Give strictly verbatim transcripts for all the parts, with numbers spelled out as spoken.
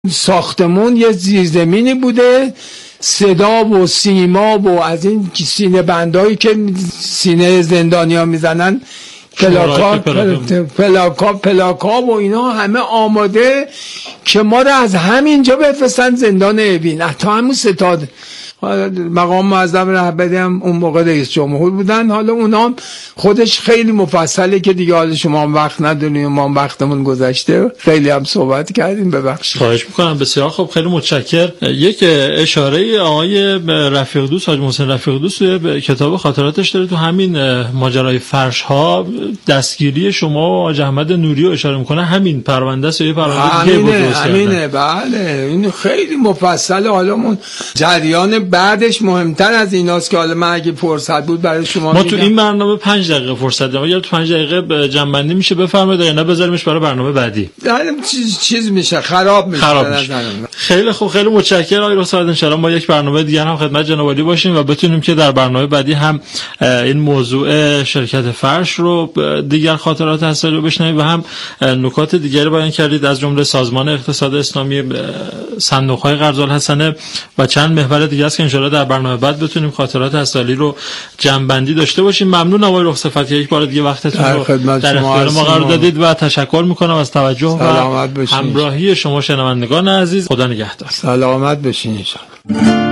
ساختمون یه زیرزمینی بوده، صدا و سیما و از این سینه بندایی که سینه زندانیا میزنن، پلاکا پلاکا پلاکا و اینا همه آماده که ما رو از همینجا بفرستن زندان اوین. حتی همون ستاد مقام معظم رهبری هم اون موقع رئیس جمهور بودن. حالا اونا خودش خیلی مفصله که دیگه حالا شما هم وقت نداریم، ما هم وقتمون گذشته، خیلی هم صحبت کردیم، ببخشید. خواهش میکنم. بسیار خب، خیلی متشکرم. یک اشاره آقای رفیق دوست، حاج محسن رفیق دوست توی کتاب خاطراتش داره، تو همین ماجرای فرش ها دستگیری شما و حاج احمد نوری رو اشاره میکنه. همین پرونده است، یه پرونده دیگه بود درست کردن. همینه، بله، این خیلی مفصله. حالا اون جریان بعدش مهمتر از ایناست که حالا من اگه فرصت بود برای شما ما تو این برنامه پنج دقیقه فرصت داریم. اگر تو پنج دقیقه جنبندی میشه بفرمایید، یا نه بذاریمش برای برنامه بعدی؟ چیز چیز میشه، خراب میشه. خراب میشه. خیلی خوب، خیلی متشکرم آقای رستم. ان شاء الله ما یک برنامه دیگه هم خدمت جناب عالی باشیم و بتونیم که در برنامه بعدی هم این موضوع شرکت فرش رو، دیگر خاطرات اثری رو بشنویم و هم نکات دیگری بیان کردید، از جمله سازمان اقتصاد اسلامی، صندوق‌های قرض الحسنه و چند محور دیگه است که ان شاء الله در برنامه بعد بتونیم خاطرات اصلی رو جمع‌بندی داشته باشیم. ممنون آقای رخصت، یک بار دیگه وقتتون رو در اختیار ما قرار دادید و تشکر میکنم از توجه و همراهی شما شنوندگان عزیز. خدا نگهدار. سلامت باشین ان شاء الله.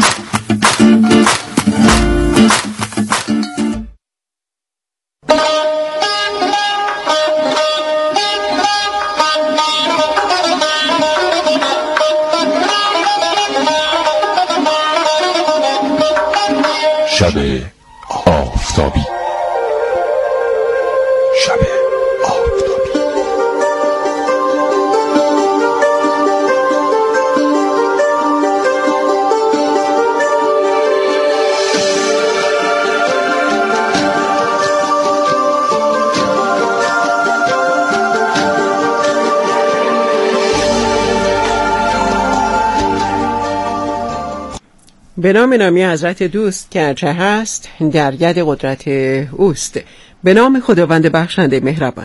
شب آفتابی، شب آفتابی. به نام نامی حضرت دوست که هرچه هست در ید قدرت اوست، به نام خداوند بخشنده مهربان.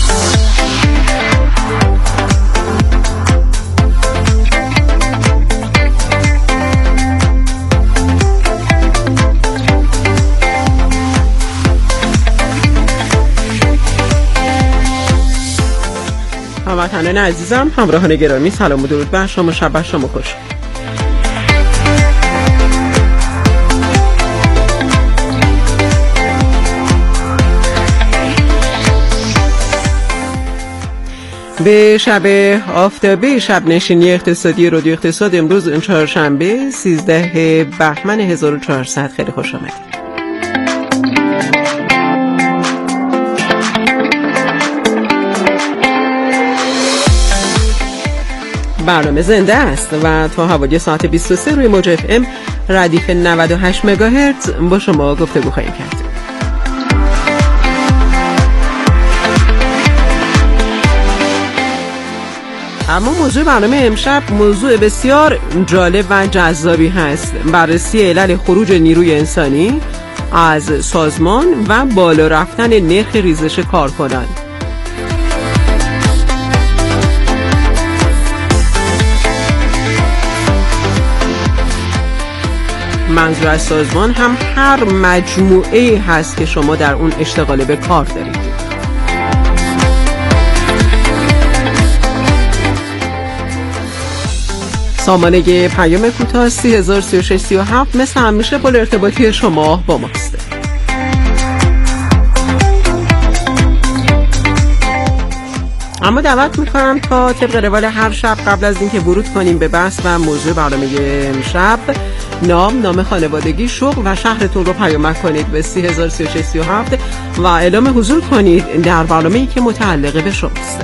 هموطنان عزیزم، همراهان گرامی، سلام و درود بر شما، شب شما خوش. به شب آفتابی شب نشینی اقتصادی رادیو اقتصاد امروز چهارشنبه سیزده بهمن هزار و چهارصد خیلی خوش آمدید. برنامه زنده است و تا حوالی ساعت بیست و سه روی موج اف ام ردیف نود و هشت مگاهرتز با شما گفتگو خواهیم کرد. اما موضوع برنامه امشب موضوع بسیار جالب و جذابی هست: بررسی علل خروج نیروی انسانی از سازمان و بالا رفتن نرخ ریزش کارکنان. منظور از سازمان هم هر مجموعه هست که شما در اون اشتغال به کار دارید. سامانه پیام کوتاه سی هزار سی و شش سی و هفت مثل همیشه پل ارتباطی شما با ماست. اما دعوت میکنم تا طبق روال هر شب قبل از اینکه ورود کنیم به بحث و موضوع برنامه امشب، نام، نام خانوادگی، شغل و شهرتون رو پیامک کنید به سی هزار سی و شش سی و هفت و اعلام حضور کنید در برنامه‌ای که متعلق به شماست.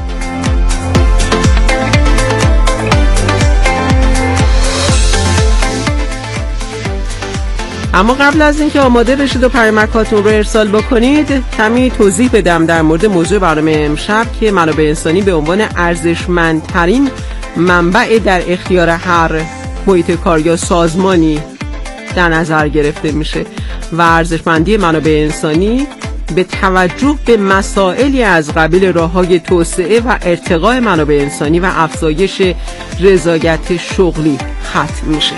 اما قبل از اینکه آماده بشید و پیامکاتون رو ارسال بکنید، کمی توضیح بدم در مورد موضوع برنامه امشب که منابع انسانی به عنوان ارزشمندترین منبع در اختیار هر محیط کار یا سازمانی در نظر گرفته میشه و ارزشمندی منابع انسانی به توجه به مسائلی از قبیل راه‌های توسعه و ارتقاء منابع انسانی و افزایش رضایت شغلی ختم میشه.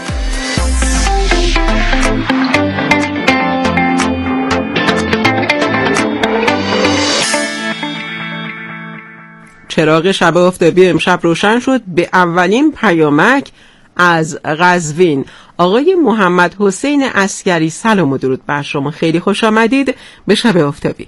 چراغ شب آفتابی امشب روشن شد به اولین پیامک از قزوین. آقای محمد حسین عسکری، سلام و درود بر شما، خیلی خوش آمدید به شب آفتابی.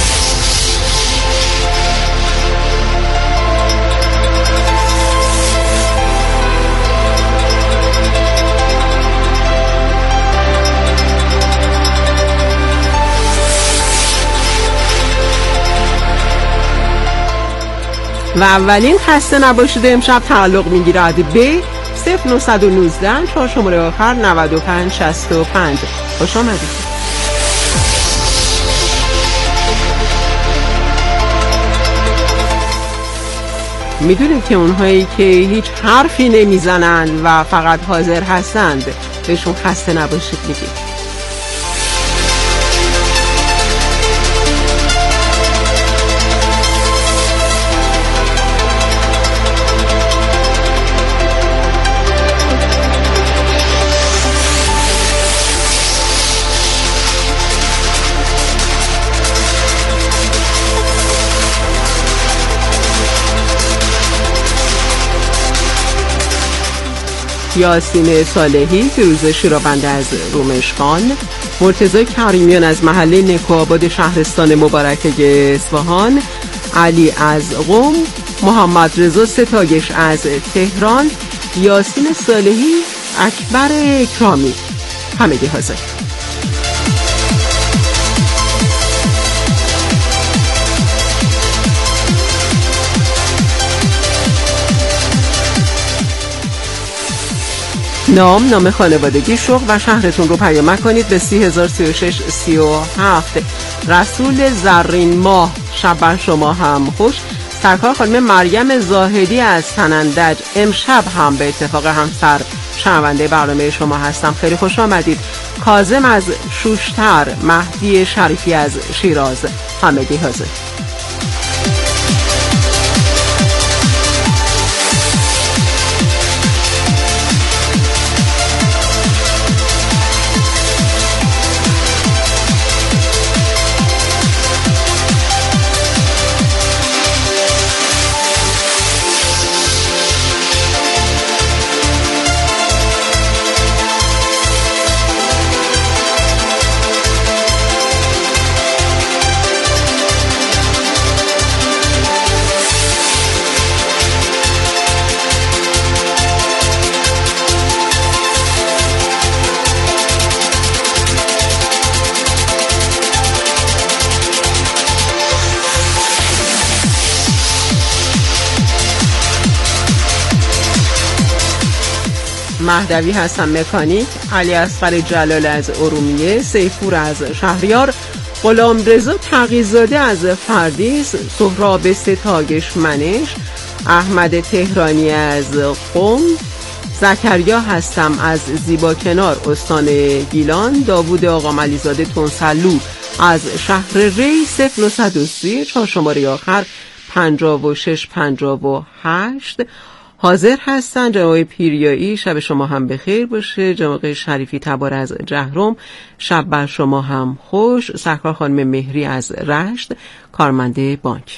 و اولین خسته نباشید امشب تعلق میگیرد به صفر نه یک نه چهار شماره آخر نود و پنج شصت و پنج. خوش آمدید. میدونید که اونهایی که هیچ حرفی نمیزنند و فقط حاضر هستند بهشون خسته نباشید میگید. یاسین صالحی، فیروز شیرابنده از رومشقان، مرتضی کریمیان از محله نکوآباد شهرستان مبارکه اصفهان، علی از قم، محمد رضا ستایش از تهران، یاسین صالحی، اکبر اکرامی، همگی حاضر. نام، نام خانوادگی، شغل و شهرتون رو پیامک کنید به سی هزار سی و شش سی و هفت. رسول زرین ماه، شب بر شما هم خوش. سرکار خانم مریم زاهدی از سنندج، امشب هم به اتفاق همسر شنونده برنامه شما هستم، خیلی خوش آمدید. کاظم از شوشتر، مهدی شریفی از شیراز، همگی حاضر. مهدوی هستم مکانیک، علی اصغر جلال از ارومیه، سیفور از شهریار، غلام رضا تقی‌زاده از فردیس، سهراب ستایش منش، احمد تهرانی از قم، زکریا هستم از زیبا کنار استان گیلان، داوود آقا ملیزاده تونسلو از شهر ری، صفر نه دو سه چهار شماره آخر پنجاه و شش پنجاه و هشت حاضر هستن. جناب پیریایی، شب شما هم بخیر باشه. جناب شریفی تبار از جهرم، شب بر شما هم خوش. سرکار خانم مهری از رشت، کارمنده بانک.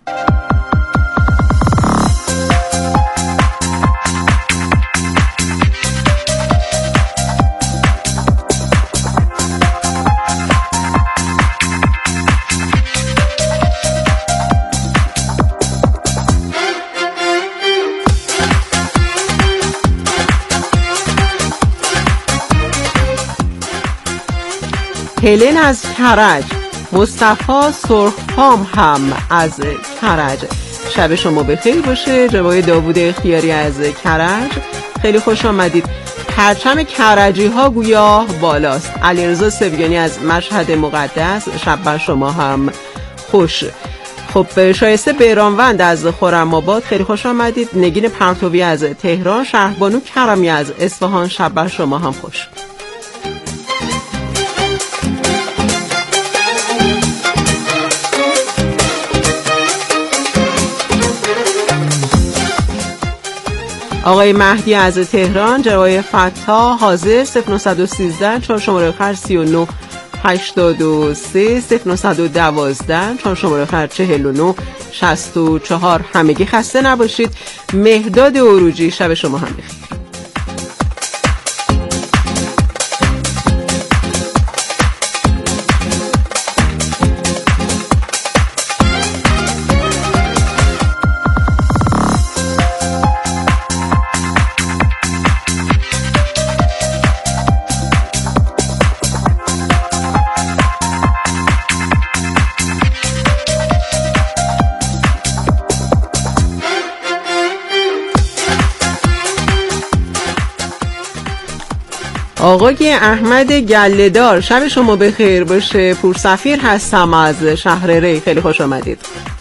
هلن از کرج، مصطفی سرخپام هم از کرج، شب شما بخیر باشه. جناب داوود اختیاری از کرج، خیلی خوش آمدید. پرچم کرجی ها گویا بالاست. علیرضا سویانی از مشهد مقدس، شب بر شما هم خوش. خب شایسته بیرانوند از خرم‌آباد، خیلی خوش آمدید. نگین پرتوی از تهران، شهربانو کرمی از اصفهان، شب بر شما هم خوش. آقای مهدی از تهران، جناب فتاح حاضر صفر نه یک سه چهار شماره آخر سی و نه هشتاد و سه صفر نه یک دو چهار شماره آخر چهل و نه شصت و چهار. همگی خسته نباشید. مهداد عروجی، شب شما هم بخیر. آقای احمد گله‌دار، شب شما بخیر باشه. پورسفیر هستم از شهر ری. خیلی خوش آمدید.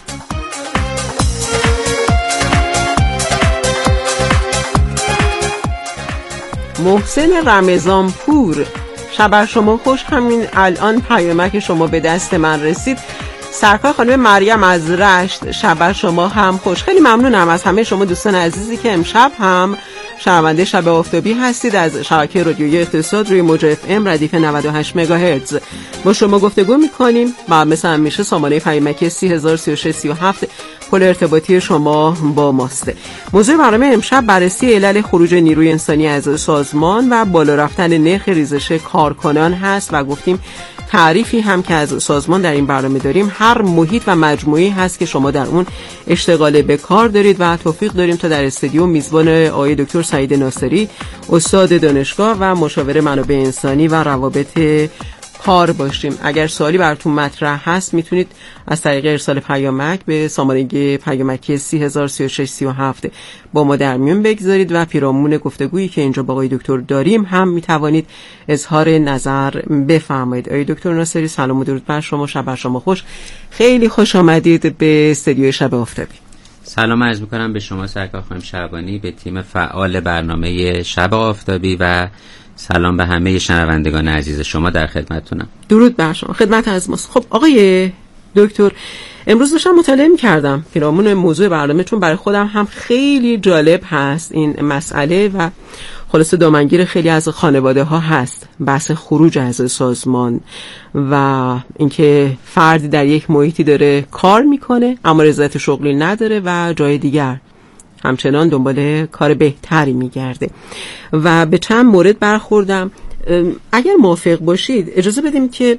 محسن رمضان پور، شب شما خوش. همین الان پیامک شما به دست من رسید. سرکار خانم مریم از رشت، شب شما هم خوش. خیلی ممنونم از همه شما دوستان عزیزی که امشب هم شنونده شب آفتابی هستید از شبکه رادیویی اقتصاد روی موج اف ام ردیف نود و هشت مگاهرتز. با شما گفتگو میکنیم و مثل همیشه سامانه پیامکی سی هزار و سی و شش سی و هفت پل ارتباطی شما با ماست. موضوع برنامه امشب بررسی علل خروج نیروی انسانی از سازمان و بالا رفتن نرخ ریزش کارکنان هست و گفتیم تعریفی هم که از سازمان در این برنامه داریم هر محیط و مجموعی هست که شما در اون اشتغال به کار دارید و توفیق داریم تا در استودیو میزبان آقای دکتر سعید ناصری، استاد دانشگاه و مشاور منابع انسانی و روابط کار باشیم. اگر سوالی براتون مطرح هست میتونید از طریق ارسال پیامک به سامانه پیامکی سی هزار و سی و شش سی و هفت با ما در میون بگذارید و پیرامون گفتگویی که اینجا با آقای دکتر داریم هم میتوانید اظهار نظر بفرمایید. آقای دکتر ناصری، سلام و درود بر شما. شب بر شما خوش. خیلی خوش آمدید به استودیو شب آفتابی. سلام عرض میکنم به شما سرکار خانم شعبانی، به تیم فعال برنامه شب آفتابی و سلام به همه شنوندگان عزیز شما. در خدمتتونم. درود بر شما. خدمت از ماست. خب آقای دکتر، امروز داشتم مطالعه می‌کردم پیرامون موضوع برنامه، چون برای خودم هم خیلی جالب هست این مسئله و خلاصه دامنگیر خیلی از خانواده ها هست بحث خروج از سازمان و اینکه فردی در یک محیطی داره کار میکنه اما رضایت شغلی نداره و جای دیگر همچنان دنبال کار بهتری میگرده و به چند مورد برخوردم. اگر موافق باشید اجازه بدیم که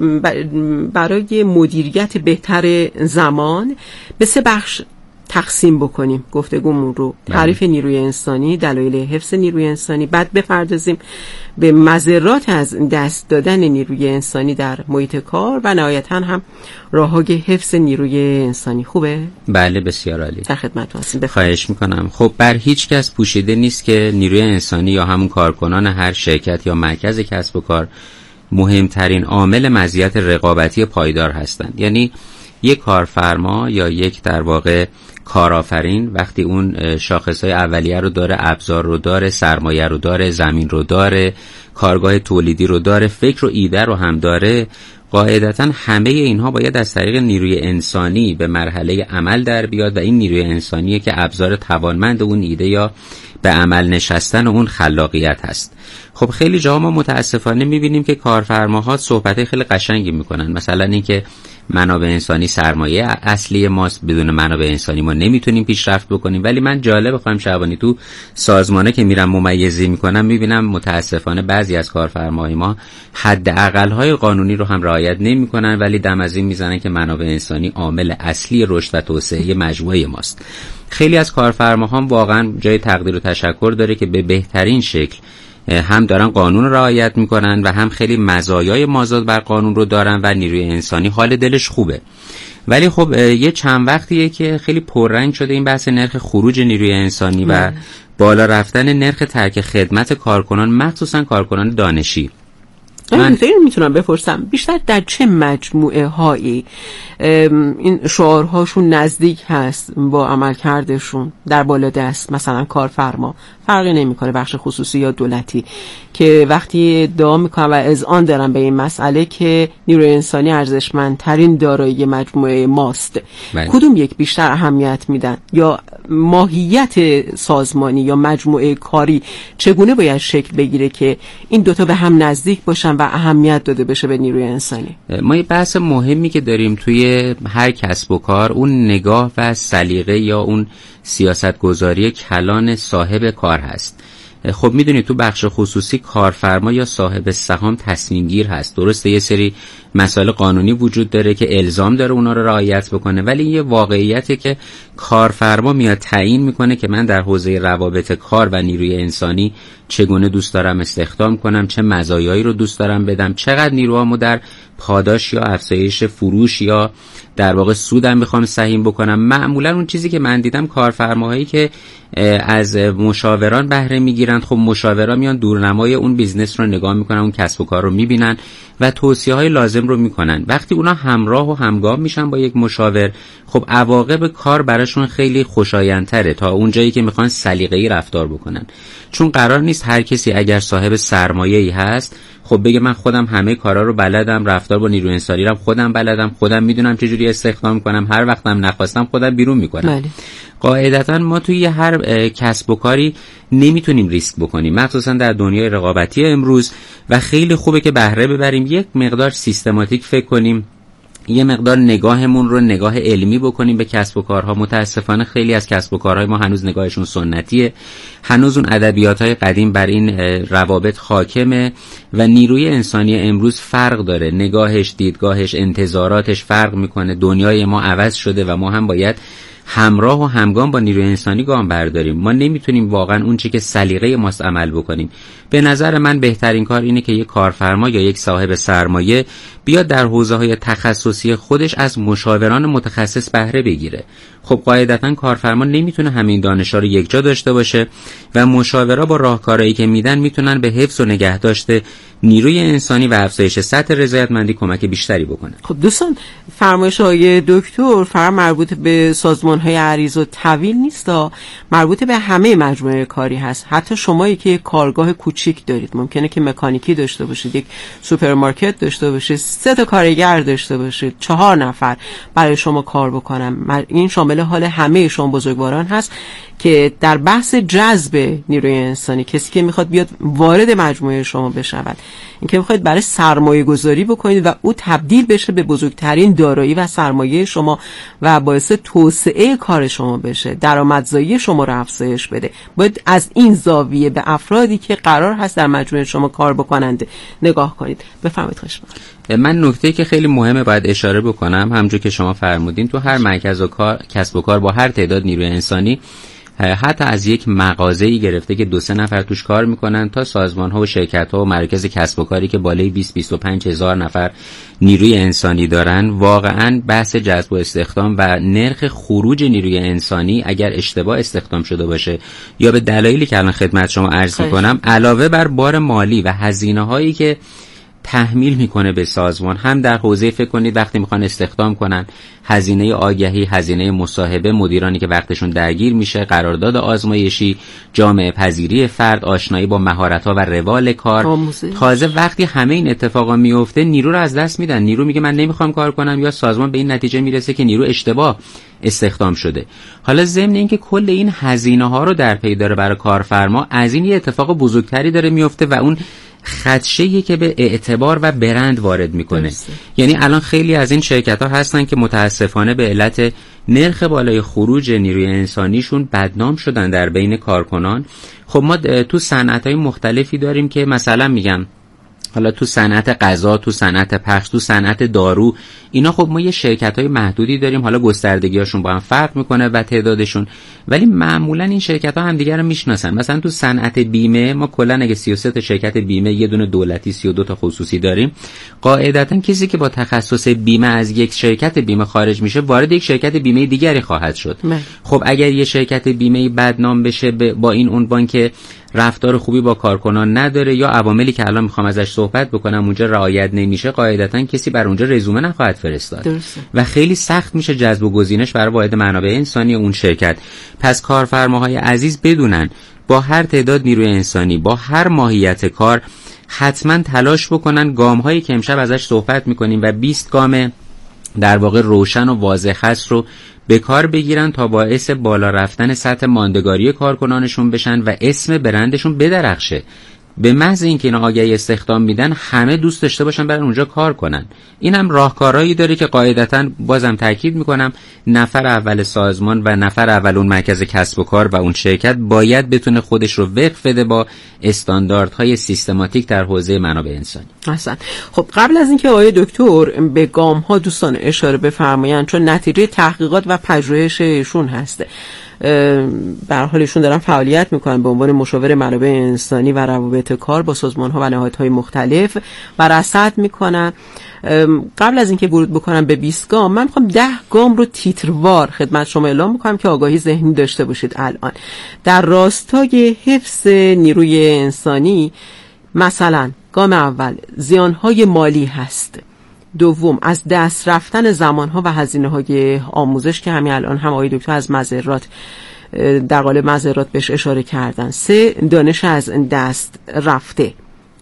برای مدیریت بهتر زمان به سه بخش تقسیم بکنیم گفتگومون رو. تعریف نیروی انسانی، دلایل حفظ نیروی انسانی، بعد بپردازیم به مضرات از دست دادن نیروی انسانی در محیط کار و نهایتاً هم راه‌های حفظ نیروی انسانی. خوبه؟ بله بسیار عالی. در خدمتتون هستم. خواهش میکنم. خب بر هیچ کس پوشیده نیست که نیروی انسانی یا همون کارکنان هر شرکت یا مرکز کسب و کار مهمترین عامل مزیت رقابتی پایدار هستند. یعنی یک کارفرما یا یک در واقع کارآفرین وقتی اون شاخصهای اولیه رو داره، ابزار رو داره، سرمایه رو داره، زمین رو داره، کارگاه تولیدی رو داره، فکر و ایده رو هم داره، قاعدتاً همه اینها باید از طریق نیروی انسانی به مرحله عمل در بیاد و این نیروی انسانیه که ابزار توانمند اون ایده یا به عمل نشستن اون خلاقیت هست. خب خیلی جاها ما متاسفانه میبینیم که کارفرماها صحبت خیلی قشنگی میکنن، مثلا اینکه منابع انسانی سرمایه اصلی ماست، بدون منابع انسانی ما نمیتونیم پیشرفت بکنیم. ولی من جالب خواهم شعبانی تو سازمانه که میرم ممیزی میکنم میبینم متاسفانه بعضی از کارفرماهای ما حداقل‌های قانونی رو هم رعایت نمیکنن ولی دم از این میزنن که منابع انسانی عامل اصلی رشد و توسعه مجموعه ماست. خیلی از کارفرماها واقعا جای تقدیر و تشکر داره که به بهترین شکل هم دارن قانون رو رعایت میکنن و هم خیلی مزایای مازاد بر قانون رو دارن و نیروی انسانی حال دلش خوبه. ولی خب یه چند وقتیه که خیلی پررنگ شده این بحث نرخ خروج نیروی انسانی و بالا رفتن نرخ ترک خدمت کارکنان، مخصوصا کارکنان دانشی. من این میتونم بپرسم بیشتر در چه مجموعه هایی این شعارهاشون نزدیک هست با عملکردشون در بالادست، مثلا کارفرما، فرقی نمیکنه بخش خصوصی یا دولتی، که وقتی ادعا میکنن و اذعان دارن به این مسئله که نیروی انسانی ارزشمندترین دارایی مجموعه ماست، بله. کدوم یک بیشتر اهمیت میدن؟ یا ماهیت سازمانی یا مجموعه کاری چگونه باید شکل بگیره که این دوتا به هم نزدیک باشن و اهمیت داده بشه به نیروی انسانی؟ ما یه بحث مهمی که داریم توی هر کسب و کار اون نگاه و سلیقه یا اون سیاست گذاری کلان صاحب کار هست. خب میدونید تو بخش خصوصی کارفرما یا صاحب سهام تصمیم گیر هست. درسته یه سری مسائل قانونی وجود داره که الزام داره اونا رو رعایت بکنه، ولی یه واقعیته که کارفرما میاد تعیین میکنه که من در حوزه روابط کار و نیروی انسانی چگونه دوست دارم استخدام کنم، چه مزایایی رو دوست دارم بدم، چقدر نیروهامو در پاداش یا افزایش فروش یا در واقع سودم بخوام سهیم بکنم. معمولا اون چیزی که من دیدم کارفرماهایی که از مشاوران بهره میگیرن، خب مشاوران میان دورنمای اون بیزنس رو نگاه میکنن، اون کسب و کار رو میبینن و توصیه های لازم رو میکنن. وقتی اونا همراه و همگام میشن با یک مشاور، خب عواقب کار براشون خیلی خوشایندتره تا اون جایی که میخوان سلیقه‌ای رفتار بکنن. چون قرار نیست هر کسی اگر صاحب سرمایه‌ای هست خب بگه من خودم همه کارا رو بلدم، رفتار با نیروی انسانی رو خودم بلدم، خودم میدونم چجوری استخدام کنم، هر وقتم نخواستم خودم بیرون میکنم. بله. قاعدتاً ما توی هر کسب و کاری نمیتونیم ریسک بکنیم، مخصوصا در دنیای رقابتی امروز، و خیلی خوبه که بهره ببریم، یک مقدار سیستماتیک فکر کنیم، یه مقدار نگاهمون رو نگاه علمی بکنیم به کسب و کارها. متاسفانه خیلی از کسب و کارهای ما هنوز نگاهشون سنتیه، هنوز اون ادبیات‌های قدیم بر این روابط حاکمه و نیروی انسانی امروز فرق داره، نگاهش، دیدگاهش، انتظاراتش فرق میکنه. دنیای ما عوض شده و ما هم باید همراه و همگام با نیروی انسانی گام برداریم. ما نمیتونیم واقعا اون چی که سلیقه ماست عمل بکنیم. به نظر من بهترین کار اینه که یک کارفرما یا یک صاحب سرمایه بیاد در حوزه‌های تخصصی خودش از مشاوران متخصص بهره بگیره. خب قاعدتاً کارفرما نمیتونه همین دانش‌ها رو یکجا داشته باشه و مشاورا با راهکارهایی که میدن میتونن به حفظ و نگهداشت نیروی انسانی و افزایش سطح رضایتمندی کمک بیشتری بکنن. خب دوستان، فرمایش‌های دکتر فقط مربوط به سازمان‌های عریض و طویل نیست، مربوط به همه مجموعه کاری هست. حتی شمایی که کارگاه کوچیک دارید، ممکنه که مکانیکی داشته باشید، یک سوپرمارکت داشته باشید، سه تا کارگر داشته باشید، چهار نفر برای شما کار بکنن. این شامل حال همه شما بزرگواران هست که در بحث جذب نیروی انسانی، کسی که میخواد بیاد وارد مجموعه شما بشود، اینکه میخواید برای سرمایه گذاری بکنید و او تبدیل بشه به بزرگترین دارایی و سرمایه شما و باعث توسعه کار شما بشه، درآمدزایی شما رو افزایش بده، باید از این زاویه به افرادی که قرار هست در مجموعه شما کار بکنند نگاه کنید. بفرمایید. خوش من نکته که خیلی مهمه باید اشاره بکنم، همونجور که شما فرمودین، تو هر مرکز و کار کسب و کار با هر تعداد نیروی انسانی، حتی از یک مغازه‌ای گرفته که دو سه نفر توش کار میکنن تا سازمان‌ها و شرکت‌ها و مراکز کسب و کاری که بالای بیست بیست و پنج هزار نفر نیروی انسانی دارن، واقعاً بحث جذب و استخدام و نرخ خروج نیروی انسانی اگر اشتباه استخدام شده باشه یا به دلایلی که الان خدمت شما عرض می‌کنم، علاوه بر بار مالی و هزینه‌هایی که تحمیل میکنه به سازمان، هم در حوزه فکر کنید وقتی میخوان استخدام کنن، هزینه آگهی، هزینه مصاحبه، مدیرانی که وقتشون درگیر میشه، قرارداد آزمایشی، جامعه پذیری فرد، آشنایی با مهارت‌ها و روال کار. آموزه. تازه وقتی همه این اتفاقا میفته نیرو رو از دست میدن، نیرو میگه من نمیخوام کار کنم، یا سازمان به این نتیجه میرسه که نیرو اشتباه استخدام شده. حالا ضمن اینکه کل این هزینه ها رو در پی داره برای کارفرما، از این یه اتفاق بزرگتری داره میفته و اون خدشه‌ای که به اعتبار و برند وارد میکنه. درسته. یعنی الان خیلی از این شرکت‌ها هستن که متاسفانه به علت نرخ بالای خروج نیروی انسانیشون بدنام شدن در بین کارکنان. خب ما تو صنعت‌های مختلفی داریم که مثلا میگم حالا تو صنعت غذا، تو صنعت پخش، تو صنعت دارو، اینا خب ما یه شرکت‌های محدودی داریم، حالا گستردگی‌هاشون با هم فرق میکنه و تعدادشون، ولی معمولا این شرکت‌ها همدیگه رو میشناسن. مثلا تو صنعت بیمه ما کلا اگه سی و سه تا شرکت بیمه، یه دونه دولتی، سی و دو تا خصوصی داریم، قاعدتاً کسی که با تخصص بیمه از یک شرکت بیمه خارج میشه وارد یک شرکت بیمه دیگری خواهد شد. من. خب اگر یه شرکت بیمه بدنام بشه با این عنوان که رفتار خوبی با کارکنان نداره یا عواملی که الان میخوام ازش صحبت بکنم اونجا رعایت نمیشه، قاعدتاً کسی بر اونجا رزومه نخواهد فرستاد درسته. و خیلی سخت میشه جذب و گزینش برای واحد منابع انسانی اون شرکت. پس کارفرماهای عزیز بدونن با هر تعداد نیروی انسانی، با هر ماهیت کار، حتما تلاش بکنن گام‌هایی که امشب ازش صحبت میکنیم و بیست گام در واقع روشن و واضح هست رو به کار بگیرن تا باعث بالا رفتن سطح ماندگاری کارکنانشون بشن و اسم برندشون بدرخشه. به محض اینکه اینا آگهی استخدام میدن همه دوست داشته باشن برن اونجا کار کنن. این هم راهکارهایی داره که قاعدتاً بازم تاکید میکنم نفر اول سازمان و نفر اول اون مرکز کسب و کار و اون شرکت باید بتونه خودش رو وقف بده با استانداردهای سیستماتیک در حوزه منابع انسانی. احسن. خب قبل از اینکه آقای دکتر به گام ها دوستان اشاره بفرمایند، چون نتیجه تحقیقات و پژوهششون هسته، به هر حال ایشون دارن فعالیت میکنن به عنوان مشاور منابع انسانی و روابط کار با سازمان‌ها و نهادهای مختلف و رصد میکنن. قبل از اینکه ورود بکنم به بیست گام، من میخوام ده گام رو تیتروار خدمت شما اعلام میکنم که آگاهی ذهنی داشته باشید. الان در راستای حفظ نیروی انسانی، مثلا گام اول زیانهای مالی هست، دوم از دست رفتن زمانها و هزینه‌های آموزش که همین الان هم آقای دکتر از مضرات در قالب مضرات بهش اشاره کردن، سه دانش از دست رفته،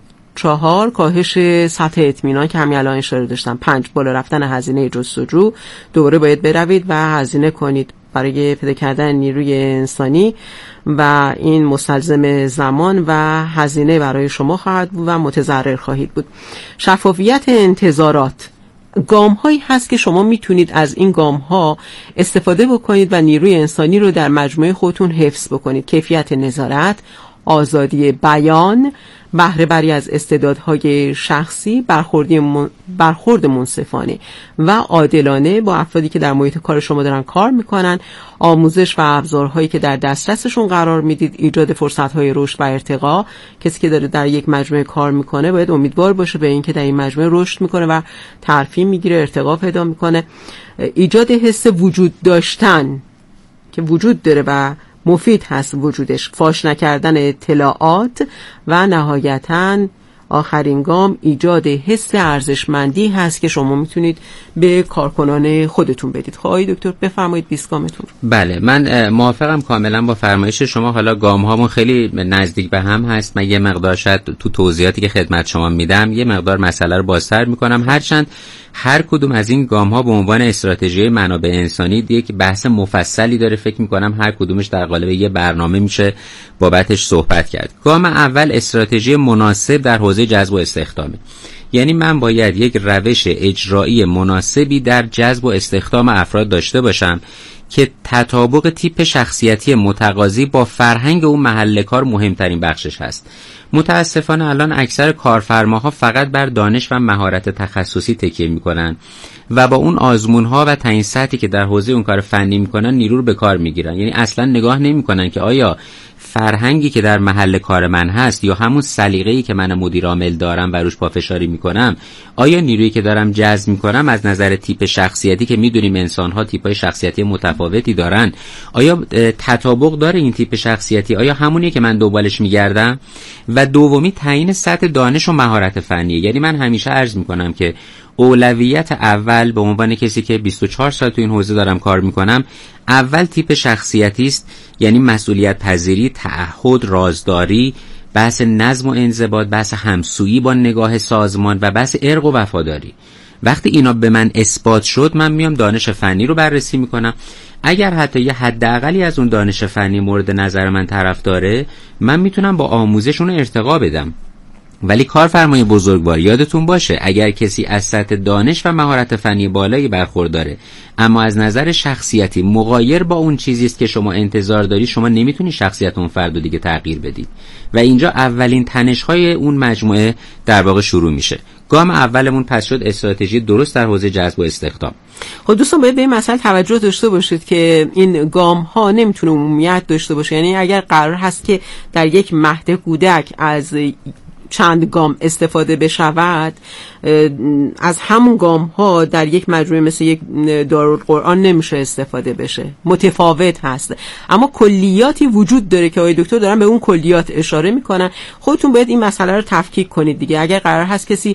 چهار کاهش سطح اطمینان که همین الان اشاره داشتم، پنج بالا رفتن هزینه جستجو، دوباره باید بروید و هزینه کنید برای پیدا کردن نیروی انسانی و این مستلزم زمان و هزینه برای شما خواهد بود و متضرر خواهید بود. شفافیت انتظارات، گام هایی هست که شما میتونید از این گام ها استفاده بکنید و نیروی انسانی رو در مجموعه خودتون حفظ بکنید. کیفیت نظارت، آزادی بیان، بهره بری از استعدادهای شخصی، برخورد منصفانه و عادلانه با افرادی که در محیط کار شما دارن کار میکنن، آموزش و ابزارهایی که در دسترسشون قرار میدید، ایجاد فرصتهای رشد و ارتقا. کسی که داره در یک مجموعه کار میکنه باید امیدوار باشه به اینکه در این مجموعه رشد میکنه و ترفیع میگیره، ارتقا پیدا میکنه. ایجاد حس وجود داشتن که وجود داره و مفید هست وجودش، فاش نکردن اطلاعات و نهایتاً آخرین گام ایجاد حس ارزشمندی هست که شما میتونید به کارکنان خودتون بدید. خب آقای دکتر بفرمایید بیست گامتون. بله من موافقم کاملا با فرمایش شما. حالا گام هامون خیلی نزدیک به هم هست. من یه مقدار شاید تو توضیحاتی که خدمت شما میدم یه مقدار مسئله رو بازتر میکنم، هرچند هر کدوم از این گام ها به عنوان استراتژی منابع انسانی یک بحث مفصلی داره. فکر میکنم هر کدومش در قالب یه برنامه میشه بابتش صحبت کرد. گام اول استراتژی مناسب در حوزه جذب و استخدام، یعنی من باید یک روش اجرایی مناسبی در جذب و استخدام افراد داشته باشم که تطابق تیپ شخصیتی متقاضی با فرهنگ اون محل کار مهمترین بخشش هست. متاسفانه الان اکثر کارفرماها فقط بر دانش و مهارت تخصصی تکیه میکنن و با اون آزمون‌ها و تعیین سطحی که در حوزه اون کار فنی میکنن نیرو رو به کار میگیرن. یعنی اصلا نگاه نمیکنن که آیا فرهنگی که در محل کار من هست یا همون سلیقه‌ای که من مدیر عامل دارم و روش پافشاری میکنم، آیا نیرویی که دارم جذب میکنم از نظر تیپ شخصیتی که میدونیم انسان‌ها تیپ‌های شخصیتی متفاوتی دارن، آیا تطابق داره این تیپ شخصیتی؟ آیا همونیه که من دنبالش میگردم؟ و دومی تعیین سطح دانش و مهارت فنی. یعنی من همیشه عرض میکنم که اولویت اول به عنوان کسی که بیست و چهار سال تو این حوزه دارم کار میکنم، اول تیپ شخصیتی است، یعنی مسئولیت پذیری، تعهد، رازداری، بحث نظم و انضباط، بحث همسویی با نگاه سازمان و بحث ارق و وفاداری. وقتی اینا به من اثبات شد، من میام دانش فنی رو بررسی میکنم. اگر حتی یه حداقلی از اون دانش فنی مورد نظر من طرفداره، من میتونم با آموزش اون ارتقا بدم. ولی کارفرمای بزرگوار یادتون باشه اگر کسی از سطح دانش و مهارت فنی بالایی برخورداره اما از نظر شخصیتی مغایر با اون چیزی است که شما انتظار داری، شما نمیتونی شخصیت اون فرد رو دیگه تغییر بدید و اینجا اولین تنش‌های اون مجموعه در واقع شروع میشه. گام اولمون پس شد استراتژی درست در حوزه جذب و استخدام. خب دوستان باید به این مسئله توجه داشته باشید که این گام ها نمیتونه عمومیت داشته باشه. یعنی اگر قرار هست که در یک مهد کودک از چند گام استفاده بشود، از همون گام ها در یک مجموعه مثل یک دارالقرآن نمیشه استفاده بشه، متفاوت هست. اما کلیاتی وجود داره که آقای دکتر دارن به اون کلیات اشاره میکنن. خودتون باید این مسئله رو تفکیک کنید دیگه. اگر قرار هست کسی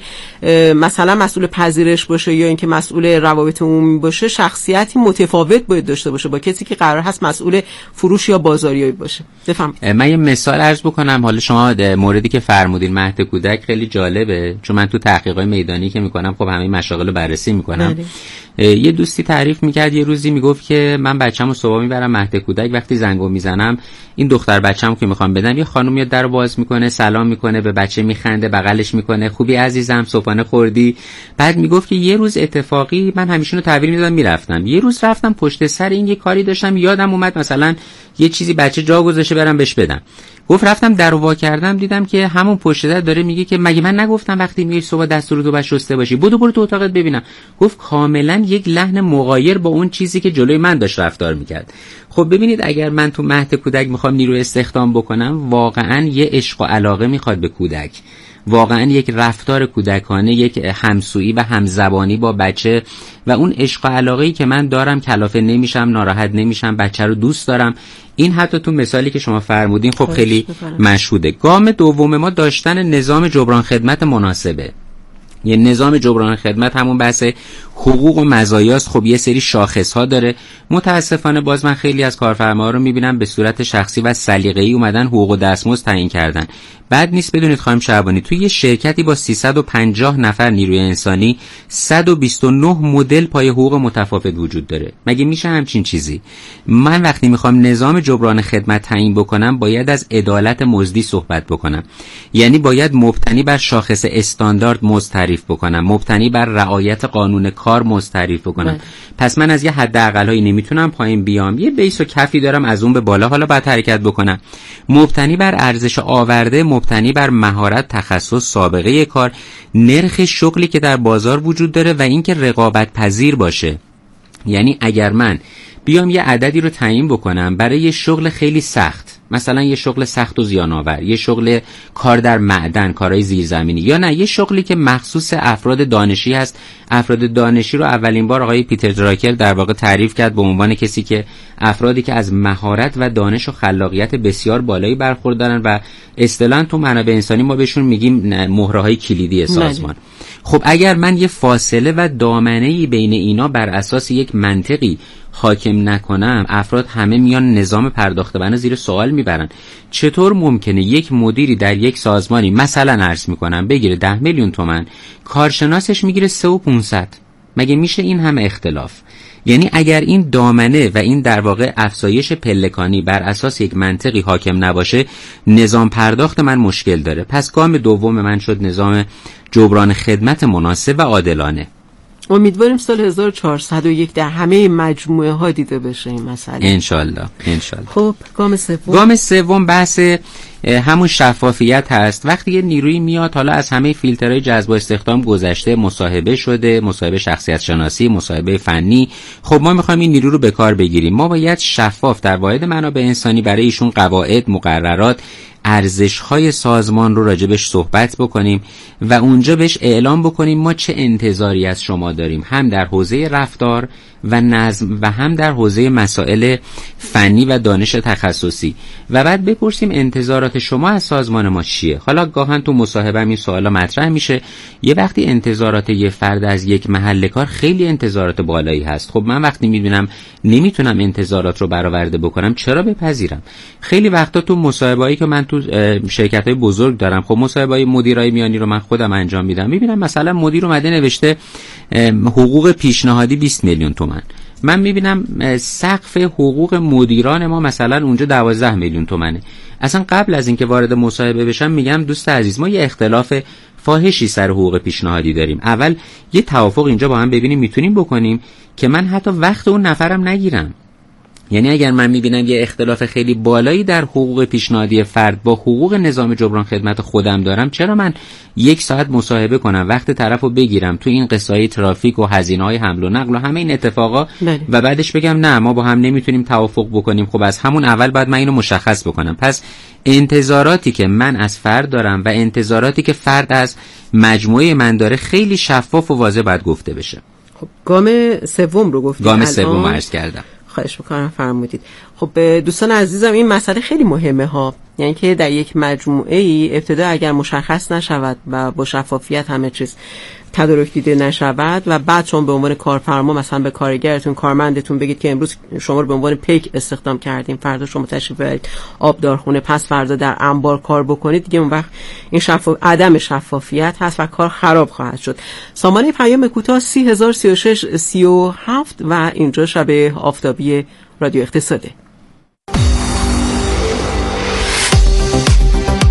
مثلا مسئول پذیرش باشه یا اینکه مسئول روابط عمومی باشه، شخصیتی متفاوت باید داشته باشه با کسی که قرار هست مسئول فروش یا بازاریابی باشه. بفهم. من یه مثال عرض بکنم. حالا شما موردی که فرمودین مهد کودک خیلی جالبه، چون من تو تحقیقات میدانی که میکنم خب همه مشاغل رو بررسی میکنم. یه دوستی تعریف میکرد یه روزی میگفت که من بچه‌مو صبح میبرم مهد کودک، وقتی زنگو میزنم این دختر بچه‌مو که میخوام بدم، یه خانم میاد درو باز میکنه، سلام میکنه به بچه، میخنده، بغلش میکنه، خوبی عزیزم، صبحانه خوردی؟ بعد میگفت که یه روز اتفاقی من همیشه رو تحویل میدادم میرفتم، یه روز رفتم پشت سر این یه کاری داشتم، یادم اومد مثلا یه چیزی بچه جا گذاشته برام بهش بدم. گفت رفتم درو وا کردم دیدم که همون پشت در داره میگه که مگه من نگفتم وقتی میای صبح دست رو تو شسته باشی، بدو برو تو اتاقت ببینم. گفت کاملا یک لحن مغایر با اون چیزی که جلوی من داشت رفتار میکرد. خب ببینید اگر من تو مهد کودک میخوام نیرو استخدام بکنم، واقعا یه عشق و علاقه میخواد به کودک، واقعا یک رفتار کودکانه، یک همسویی و همزبانی با بچه و اون عشق و علاقه‌ای که من دارم کلافه نمیشم، ناراحت نمیشم، بچه رو دوست دارم. این حتی تو مثالی که شما فرمودین خب خیلی مشهوده. گام دوم ما داشتن نظام جبران خدمت مناسبه. یه نظام جبران خدمت همون بحث حقوق و مزایاست. خب یه سری شاخص ها داره. متاسفانه باز من خیلی از کارفرماها رو میبینم به صورت شخصی و سلیقه‌ای اومدن حقوق و دستمزد تعیین کردن. بعد نیست بدونید خانم شعبانی توی یه شرکتی با سیصد و پنجاه نفر نیروی انسانی صد و بیست و نه مدل پای حقوق متفاوت وجود داره. مگه میشه همچین چیزی؟ من وقتی میخوام نظام جبران خدمت تعیین بکنم باید از عدالت مزدی صحبت بکنم. یعنی باید مبتنی بر شاخص استاندارد مزد تعریف بکنم، مبتنی بر رعایت قانون کار مزد تعریف بکنم. مه. پس من از یه حداقلایی نمیتونم پایین بیام، یه بیس و کفی دارم از اون به بالا حالا باید حرکت بکنم. مبتنی بر ارزش آورده، مبتنی بر مهارت، تخصص، سابقه کار، نرخ شغلی که در بازار وجود داره و اینکه رقابت پذیر باشه. یعنی اگر من بیام یه عددی رو تعیین بکنم برای یه شغل خیلی سخت، مثلا یه شغل سخت و زیان آور، یه شغل کار در معدن، کارهای زیرزمینی، یا نه یه شغلی که مخصوص افراد دانشی هست. افراد دانشی رو اولین بار آقای پیتر دراکر در واقع تعریف کرد به عنوان کسی که افرادی که از مهارت و دانش و خلاقیت بسیار بالایی برخوردارن و اصطلاحاً تو منابع انسانی ما بهشون میگیم مهره‌های کلیدی سازمان. خب اگر من یه فاصله و دامنه‌ای بین اینا بر اساس یک منطقی حاکم نکنم، افراد همه میان نظام پرداخت بنا زیر سوال میبرن. چطور ممکنه یک مدیری در یک سازمانی مثلا عرض میکنم بگیره ده میلیون تومان، کارشناسش میگیره سه و پونصد؟ مگه میشه این همه اختلاف؟ یعنی اگر این دامنه و این در واقع افزایش پلکانی بر اساس یک منطقی حاکم نباشه، نظام پرداخت من مشکل داره. پس گام دوم من شد نظام جبران خدمت مناسب و عادلانه. امیدواریم سال هزار و چهارصد و یک در همه مجموعه ها دیده بشه این مسئله. انشالله انشالله. خب گام سوم گام سوم بحث همون شفافیت هست. وقتی یه نیروی میاد، حالا از همه فیلترهای جذب و استخدام گذشته، مصاحبه شده، مصاحبه شخصیت شناسی، مصاحبه فنی، خب ما میخوایم این نیرو رو به کار بگیریم. ما باید شفاف در واحد منابع انسانی برای ایشون قواعد، مقررات، ارزش‌های سازمان رو راجبش صحبت بکنیم و اونجا بهش اعلام بکنیم ما چه انتظاری از شما داریم، هم در حوزه رفتار و نظم و هم در حوزه مسائل فنی و دانش تخصصی، و بعد بپرسیم انتظارات شما از سازمان ما چیه. حالا گاهن تو مصاحبه این سوالا مطرح میشه. یه وقتی انتظارات یه فرد از یک محل کار خیلی انتظارات بالایی هست، خب من وقتی میبینم نمیتونم انتظارات رو برآورده بکنم چرا بپذیرم؟ خیلی وقتا تو مصاحبه‌ای که من تو شرکت‌های بزرگ دارم، خب مصاحبه‌های مدیرای میانی رو من خودم انجام میدم، میبینم مثلا مدیر اومده نوشته حقوق پیشنهادی بیست میلیون تومان، من میبینم سقف حقوق مدیران ما مثلا اونجا دوازده میلیون تومانه. اصلا قبل از اینکه وارد مصاحبه بشم میگم دوست عزیز ما یه اختلاف فاحشی سر حقوق پیشنهادی داریم، اول یه توافق اینجا با هم ببینیم میتونیم بکنیم که من حتی وقت اون نفرم نگیرم. یعنی اگر من میبینم یه اختلاف خیلی بالایی در حقوق پیشنهادی فرد با حقوق نظام جبران خدمت خودم دارم، چرا من یک ساعت مصاحبه کنم، وقت طرفو بگیرم تو این قصه‌های ترافیک و هزینه‌های حمل و نقل و همه این اتفاقا بله. و بعدش بگم نه ما با هم نمیتونیم توافق بکنیم. خب از همون اول باید من اینو مشخص بکنم. پس انتظاراتی که من از فرد دارم و انتظاراتی که فرد از مجموعه من داره خیلی شفاف و واضح باید گفته بشه. خب گام سوم رو گفتید. گام سوم عرض کردم. خواهش میکنم فرمودید. خب دوستان عزیزم این مسئله خیلی مهمه ها، یعنی که در یک مجموعه ای ابتدا اگر مشخص نشود و با شفافیت همه چیز تدارک دیده نشود و بعد شما به عنوان کارفرما مثلا به کارگرتون کارمندتون بگید که امروز شما رو به عنوان پیک استخدام کردیم، فردا شما تشریف ببرید آبدارخونه، پس فردا در انبار کار بکنید، دیگه اون وقت این شفاف عدم شفافیت هست و کار خراب خواهد شد. سامانه پیام کوتاه سی هزار سی و شش سی و هفت و اینجا شب آفتابی رادیو اقتصاده.